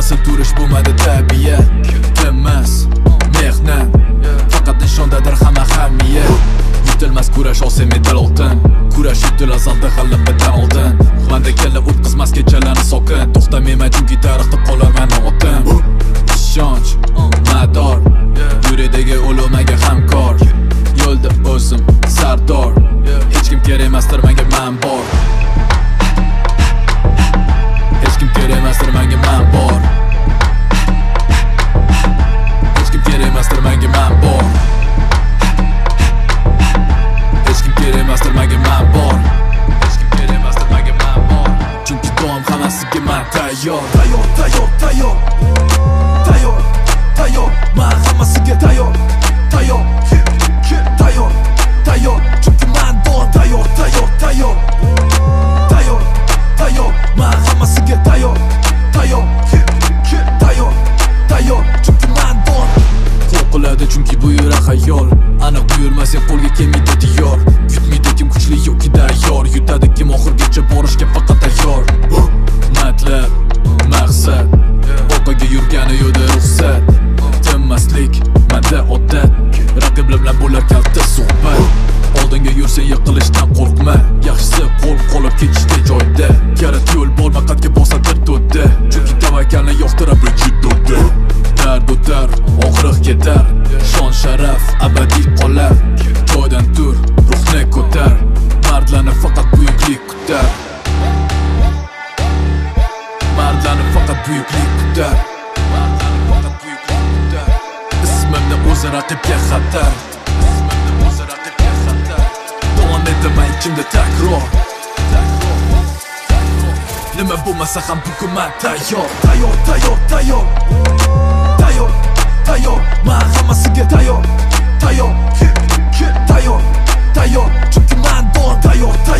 Hammasi turish bo'lmadi tabiat, emas mehnat, faqat nishondadir hamma ahamiyat. Yutilmas kurash olsa medal oltin, kurash yutilmas alda g'alabadan oldin. Manda kalla o'tkazmas kechalarni sokin, to'xtamayman chunki tarixda qolarman otim. Ishonch, mador, yuridagi o'lmaga hamkor, yo'lda o'zim sardor, hech kim kerak emasdir menga man bor. Hech kim kerak emasdir menga man bor. Hech kim kerak emasdir menga man bor. Hech kim kerak emasdir menga man bor. Hech kim kerak emasdir menga man bor. Chunki doim hammasiga man tayyor. Tayyor, tayyor, tayyor. Tayyor, tayyor. Men hammasiga tayyor. Tayyor, tayyor, tayyor. Chunki men doim tayyor, tayyor, tayyor. Tayyor, tayyor. Men hammasiga tayyor. Tayyor, tayyor, tayyor. Chunki men doim qo'rqiladi chunki bu yurak xayol. Aniq buyurmasa qo'lga kelmaydi diyor. Yutmaydi kim kuchli yoki tayyor. Yutadi kim oxirgacha borishga faqat tayyor. Matlab, maqsad, orqaga yurgani yo'da ruxsat. Tinmaslik, menda odat, raqiblar bilan bo'lar kalta suhbat. Oldinga yursa yiqilishdan qo'rqma, yaxshisi qo'l qolib ketishda joyda. Karat yo'l bor maqsadga bosadir to'da, chunki tavakkalni yo'qtirar vujudda. Dard o'tar, og'riq ketar, shon sharaf abadiy qolar. Joydan tur, ruhni ko'tar, mardlarni faqat buyuklik kutar. Mardlarni faqat buyuklik kutar. Mardlarni faqat buyuklik kutar. Ismimni o'zi raqibga xatar. Ismimni o'zi raqibga xatar. Davom etaman ichimda takror. Nima bo'lmasa ham bugun men tayyor. Tayyor, tayyor, tayyor. Tayyor, tayyor. Men hammasiga tayyor. Tayyor, tayyor, tayyor. Chunki men doim tayyor, tayyor.